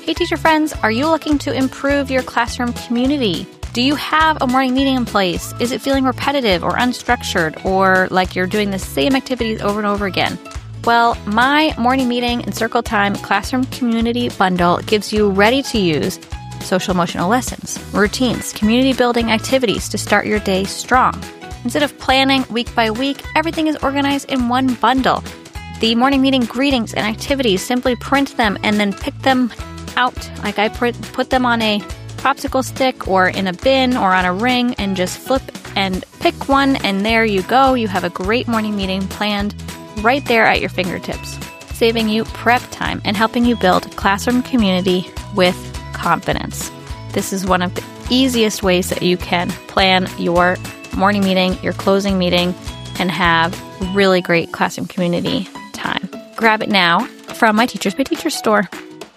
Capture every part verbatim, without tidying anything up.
Hey teacher friends, are you looking to improve your classroom community? Do you have a morning meeting in place? Is it feeling repetitive or unstructured or like you're doing the same activities over and over again? Well, my morning meeting and circle time classroom community bundle gives you ready-to-use social emotional lessons, routines, community building activities to start your day strong. Instead of planning week by week, everything is organized in one bundle. The morning meeting greetings and activities, simply print them and then pick them out. Like I put, put them on a popsicle stick or in a bin or on a ring and just flip and pick one, and there you go. You have a great morning meeting planned right there at your fingertips, saving you prep time and helping you build classroom community with confidence. This is one of the easiest ways that you can plan your morning meeting, your closing meeting, and have really great classroom community time. Grab it now from my Teachers Pay Teachers store.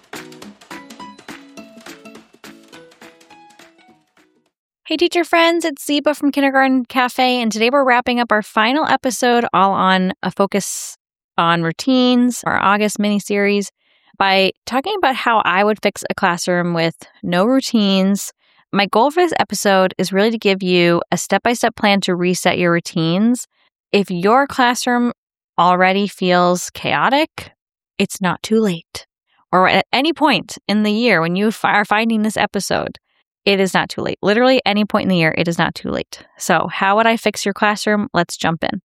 Hey teacher friends, it's Ziba from Kindergarten Cafe, and today we're wrapping up our final episode all on a focus on routines, our August mini-series, by talking about how I would fix a classroom with no routines. My goal for this episode is really to give you a step-by-step plan to reset your routines. If your classroom already feels chaotic, it's not too late. Or at any point in the year when you are finding this episode, it is not too late. Literally any point in the year, it is not too late. So how would I fix your classroom? Let's jump in.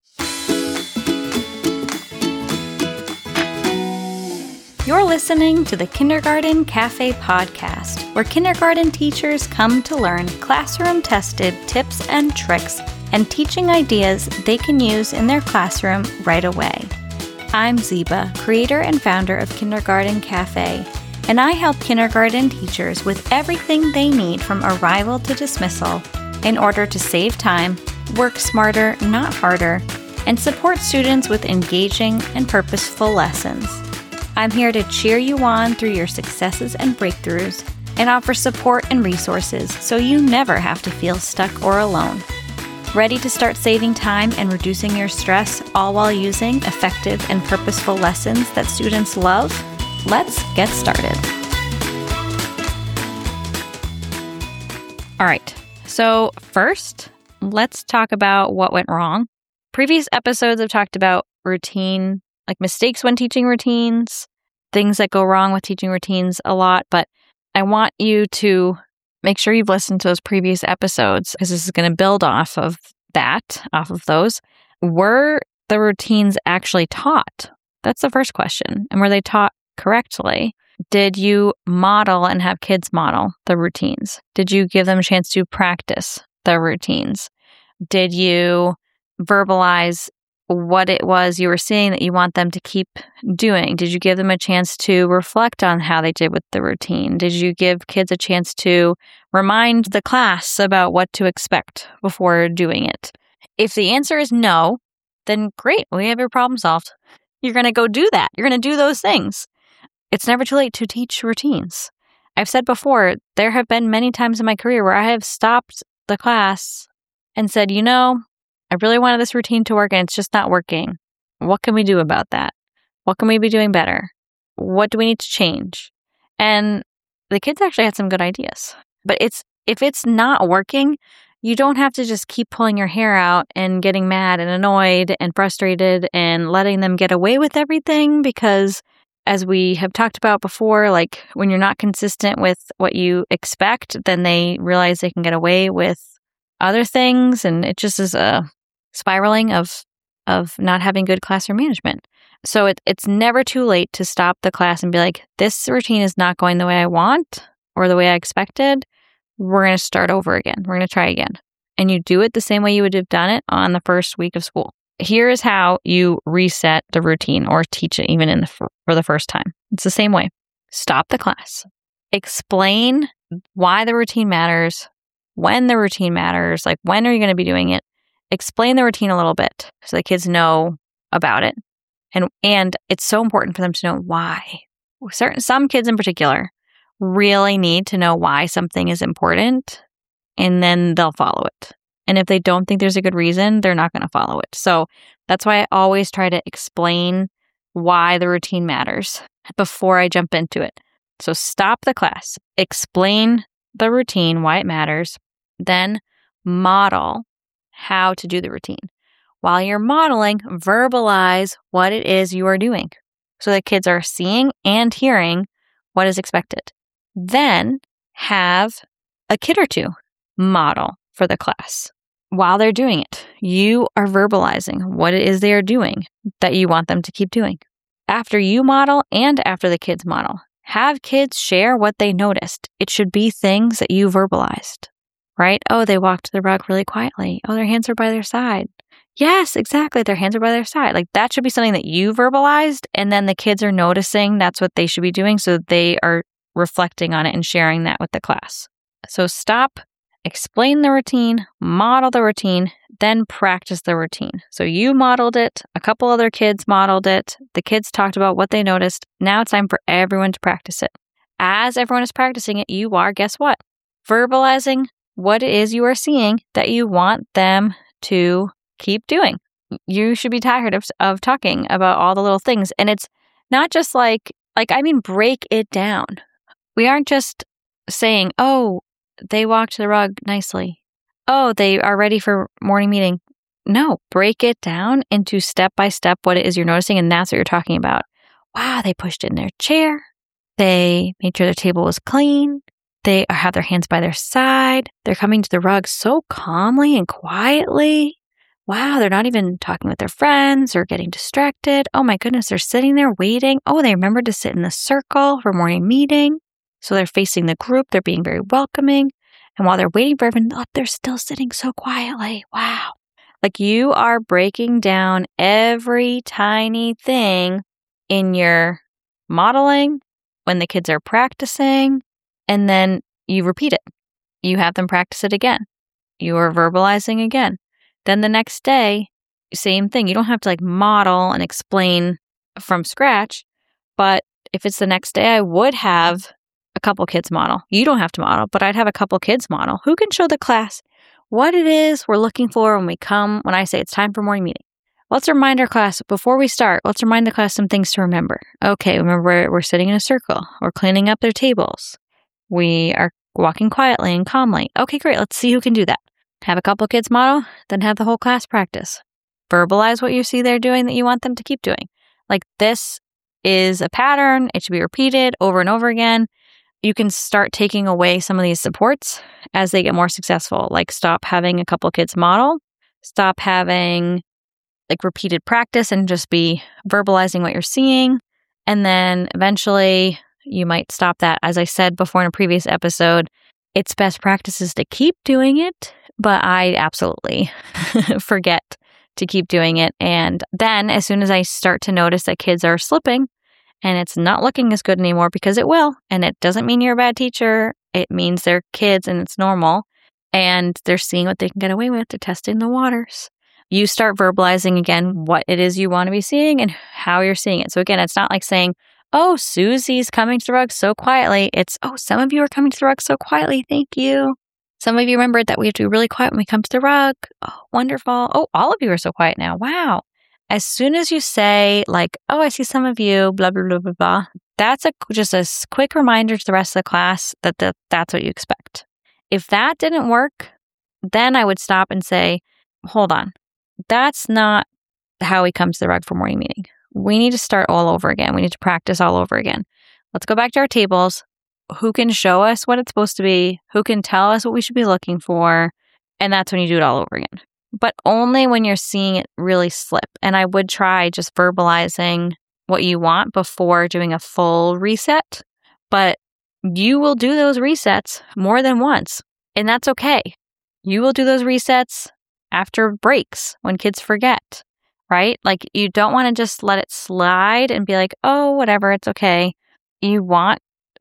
You're listening to the Kindergarten Cafe podcast, where kindergarten teachers come to learn classroom-tested tips and tricks and teaching ideas they can use in their classroom right away. I'm Ziba, creator and founder of Kindergarten Cafe, and I help kindergarten teachers with everything they need from arrival to dismissal in order to save time, work smarter, not harder, and support students with engaging and purposeful lessons. I'm here to cheer you on through your successes and breakthroughs and offer support and resources so you never have to feel stuck or alone. Ready to start saving time and reducing your stress, all while using effective and purposeful lessons that students love? Let's get started. All right, so first, let's talk about what went wrong. Previous episodes have talked about routine, like mistakes when teaching routines, things that go wrong with teaching routines a lot, but I want you to make sure you've listened to those previous episodes because this is going to build off of that, off of those. Were the routines actually taught? That's the first question. And were they taught correctly? Did you model and have kids model the routines? Did you give them a chance to practice the routines? Did you verbalize what it was you were seeing that you want them to keep doing? Did you give them a chance to reflect on how they did with the routine? Did you give kids a chance to remind the class about what to expect before doing it? If the answer is no, then great, we have your problem solved. You're going to go do that. You're going to do those things. It's never too late to teach routines. I've said before, there have been many times in my career where I have stopped the class and said, you know, I really wanted this routine to work and it's just not working. What can we do about that? What can we be doing better? What do we need to change? And the kids actually had some good ideas. But it's if it's not working, you don't have to just keep pulling your hair out and getting mad and annoyed and frustrated and letting them get away with everything, because as we have talked about before, like when you're not consistent with what you expect, then they realize they can get away with other things, and it just is a spiraling of of not having good classroom management. So it, it's never too late to stop the class and be like, this routine is not going the way I want or the way I expected. We're going to start over again. We're going to try again. And you do it the same way you would have done it on the first week of school. Here is how you reset the routine or teach it even in the, for the first time. It's the same way. Stop the class. Explain why the routine matters, when the routine matters, like when are you going to be doing it. Explain the routine a little bit so the kids know about it. And and it's so important for them to know why. Certain some kids in particular really need to know why something is important, and then they'll follow it. And if they don't think there's a good reason, they're not going to follow it. So that's why I always try to explain why the routine matters before I jump into it. So stop the class, explain the routine, why it matters, then model how to do the routine. While you're modeling, verbalize what it is you are doing so that kids are seeing and hearing what is expected. Then have a kid or two model for the class. While they're doing it, you are verbalizing what it is they are doing that you want them to keep doing. After you model and after the kids model, have kids share what they noticed. It should be things that you verbalized, right? Oh, they walked to the rug really quietly. Oh, their hands are by their side. Yes, exactly. Their hands are by their side. Like that should be something that you verbalized, and then the kids are noticing that's what they should be doing. So they are reflecting on it and sharing that with the class. So stop, explain the routine, model the routine, then practice the routine. So you modeled it, a couple other kids modeled it, the kids talked about what they noticed. Now it's time for everyone to practice it. As everyone is practicing it, you are, guess what? Verbalizing what it is you are seeing that you want them to keep doing. You should be tired of, of talking about all the little things. And it's not just like, like, I mean, break it down. We aren't just saying, oh, they walked the rug nicely. Oh, they are ready for morning meeting. No, break it down into step by step what it is you're noticing, and that's what you're talking about. Wow, they pushed in their chair. They made sure their table was clean. They have their hands by their side. They're coming to the rug so calmly and quietly. Wow, they're not even talking with their friends or getting distracted. Oh my goodness, they're sitting there waiting. Oh, they remembered to sit in the circle for morning meeting. So they're facing the group. They're being very welcoming. And while they're waiting for everyone, oh, they're still sitting so quietly. Wow. Like you are breaking down every tiny thing in your modeling when the kids are practicing, and then you repeat it. You have them practice it again. You are verbalizing again. Then the next day, same thing. You don't have to like model and explain from scratch, but if it's the next day, I would have a couple kids model. You don't have to model, but I'd have a couple kids model who can show the class what it is we're looking for when we come, when I say it's time for morning meeting. Let's remind our class before we start, let's remind the class some things to remember. Okay, remember we're, we're sitting in a circle. We're cleaning up their tables. We are walking quietly and calmly. Okay, great. Let's see who can do that. Have a couple kids model, then have the whole class practice. Verbalize what you see they're doing that you want them to keep doing. Like this is a pattern. It should be repeated over and over again. You can start taking away some of these supports as they get more successful. Like stop having a couple kids model, stop having like repeated practice and just be verbalizing what you're seeing. And then eventually you might stop that. As I said before in a previous episode, it's best practices to keep doing it, but I absolutely forget to keep doing it. And then as soon as I start to notice that kids are slipping, and it's not looking as good anymore, because it will. And it doesn't mean you're a bad teacher. It means they're kids and it's normal. And they're seeing what they can get away with. They're testing the waters. You start verbalizing again what it is you want to be seeing and how you're seeing it. So again, it's not like saying, oh, Susie's coming to the rug so quietly. It's, oh, some of you are coming to the rug so quietly. Thank you. Some of you remembered that we have to be really quiet when we come to the rug. Oh, wonderful. Oh, all of you are so quiet now. Wow. As soon as you say like, oh, I see some of you, blah, blah, blah, blah, blah, that's a, just a quick reminder to the rest of the class that the, that's what you expect. If that didn't work, then I would stop and say, hold on, that's not how we come to the rug for morning meeting. We need to start all over again. We need to practice all over again. Let's go back to our tables. Who can show us what it's supposed to be? Who can tell us what we should be looking for? And that's when you do it all over again. But only when you're seeing it really slip. And I would try just verbalizing what you want before doing a full reset. But you will do those resets more than once. And that's okay. You will do those resets after breaks when kids forget, right? Like you don't want to just let it slide and be like, oh, whatever, it's okay. You want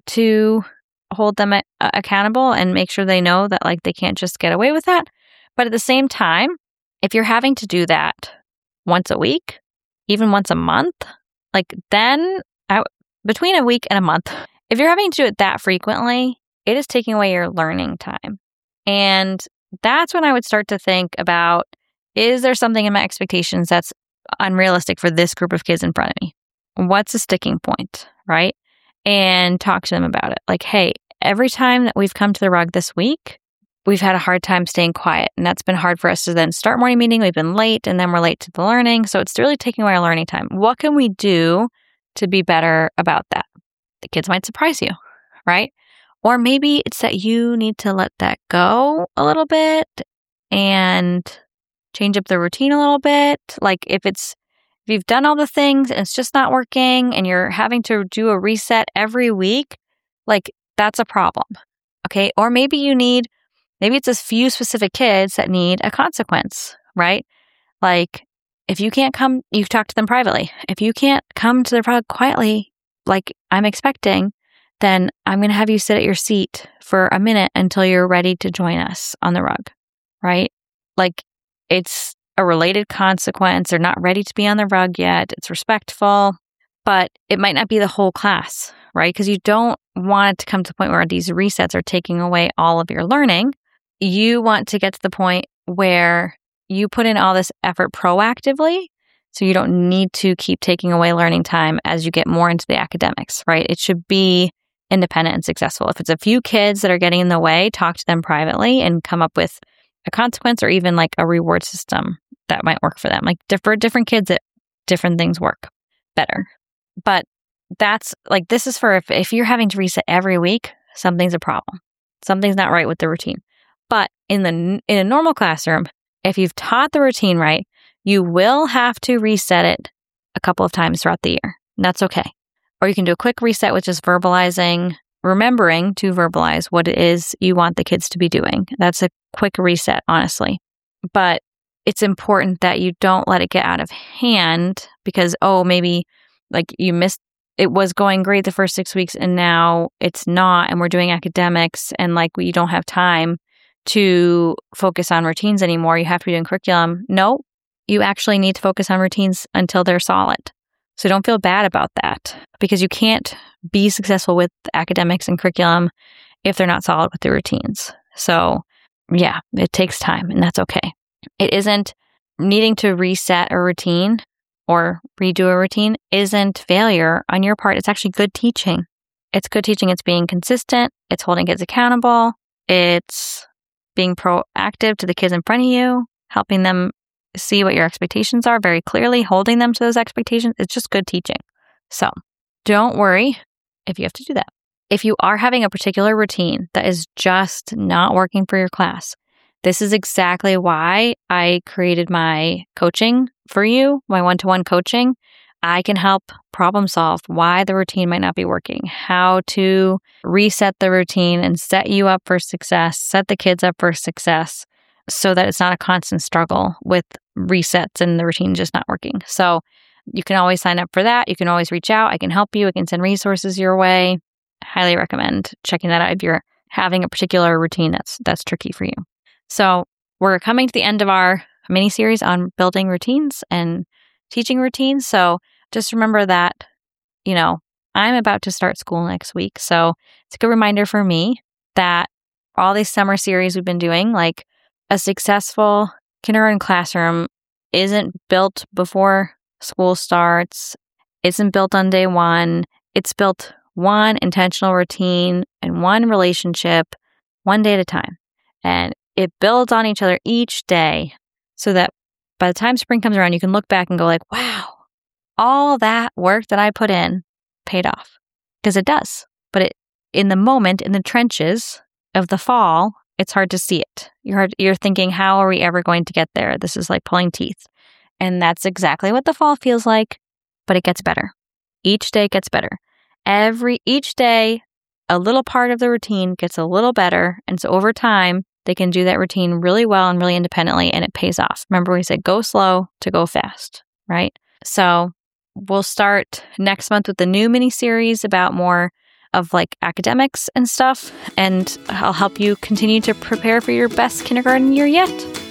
to hold them a- accountable and make sure they know that like they can't just get away with that. But at the same time, if you're having to do that once a week, even once a month, like then I, between a week and a month, if you're having to do it that frequently, it is taking away your learning time. And that's when I would start to think about, is there something in my expectations that's unrealistic for this group of kids in front of me? What's the sticking point, right? and talk to them about it. Like, hey, every time that we've come to the rug this week, we've had a hard time staying quiet. And that's been hard for us to then start morning meeting. We've been late and then we're late to the learning. So it's really taking away our learning time. What can we do to be better about that? The kids might surprise you, right? Or maybe it's that you need to let that go a little bit and change up the routine a little bit. Like if it's, if you've done all the things and it's just not working and you're having to do a reset every week, like that's a problem. Okay. Or maybe you need, maybe it's a few specific kids that need a consequence, right? Like if you can't come, you talk to them privately. If you can't come to the rug quietly, like I'm expecting, then I'm going to have you sit at your seat for a minute until you're ready to join us on the rug, right? Like it's a related consequence. They're not ready to be on the rug yet. It's respectful, but it might not be the whole class, right? Because you don't want it to come to the point where these resets are taking away all of your learning. You want to get to the point where you put in all this effort proactively, so you don't need to keep taking away learning time as you get more into the academics, right? It should be independent and successful. If it's a few kids that are getting in the way, talk to them privately and come up with a consequence or even like a reward system that might work for them. Like for different kids, it, different things work better. But that's like, this is for if, if you're having to reset every week, something's a problem. Something's not right with the routine. But in the in a normal classroom, if you've taught the routine right, you will have to reset it a couple of times throughout the year. And that's okay. Or you can do a quick reset with just verbalizing, remembering to verbalize what it is you want the kids to be doing. That's a quick reset, honestly. But it's important that you don't let it get out of hand because, oh, maybe like you missed, it was going great the first six weeks and now it's not, and we're doing academics and like you don't have time to focus on routines anymore. You have to be doing curriculum. No, you actually need to focus on routines until they're solid. So don't feel bad about that because you can't be successful with academics and curriculum if they're not solid with the routines. So yeah, it takes time and that's okay. It isn't needing to reset a routine or redo a routine isn't failure on your part. It's actually good teaching. It's good teaching. It's being consistent. It's holding kids accountable. It's being proactive to the kids in front of you, helping them see what your expectations are very clearly, holding them to those expectations. It's just good teaching. So don't worry if you have to do that. If you are having a particular routine that is just not working for your class, this is exactly why I created my coaching for you, my one-to-one coaching. I can help problem solve why the routine might not be working, how to reset the routine and set you up for success, set the kids up for success so that it's not a constant struggle with resets and the routine just not working. So you can always sign up for that. You can always reach out. I can help you. I can send resources your way. I highly recommend checking that out if you're having a particular routine that's that's tricky for you. So we're coming to the end of our mini series on building routines and teaching routines. So just remember that, you know, I'm about to start school next week. So it's a good reminder for me that all these summer series we've been doing, like a successful kindergarten classroom isn't built before school starts, isn't built on day one. It's built one intentional routine and one relationship, one day at a time. And it builds on each other each day so that by the time spring comes around, you can look back and go like, wow, all that work that I put in paid off. Because it does. But it, in the moment, in the trenches of the fall, it's hard to see it. You're hard, you're thinking, how are we ever going to get there? This is like pulling teeth. And that's exactly what the fall feels like, but it gets better. Each day gets better. Every each day, a little part of the routine gets a little better. And so over time, they can do that routine really well and really independently, and it pays off. Remember, we said go slow to go fast, right? So we'll start next month with the new mini series about more of like academics and stuff, and I'll help you continue to prepare for your best kindergarten year yet.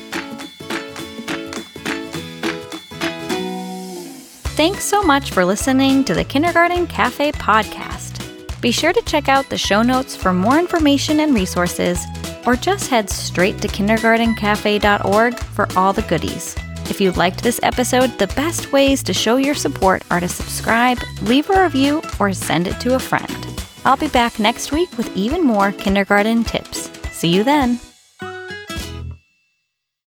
Thanks so much for listening to the Kindergarten Cafe podcast. Be sure to check out the show notes for more information and resources, or just head straight to kindergarten cafe dot org for all the goodies. If you liked this episode, the best ways to show your support are to subscribe, leave a review, or send it to a friend. I'll be back next week with even more kindergarten tips. See you then.